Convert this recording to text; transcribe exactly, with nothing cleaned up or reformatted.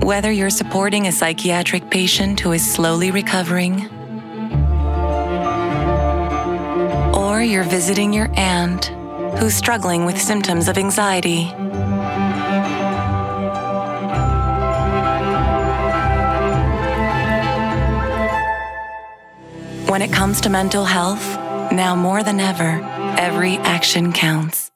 Whether you're supporting a psychiatric patient who is slowly recovering, or you're visiting your aunt who's struggling with symptoms of anxiety, when it comes to mental health, now more than ever, every action counts.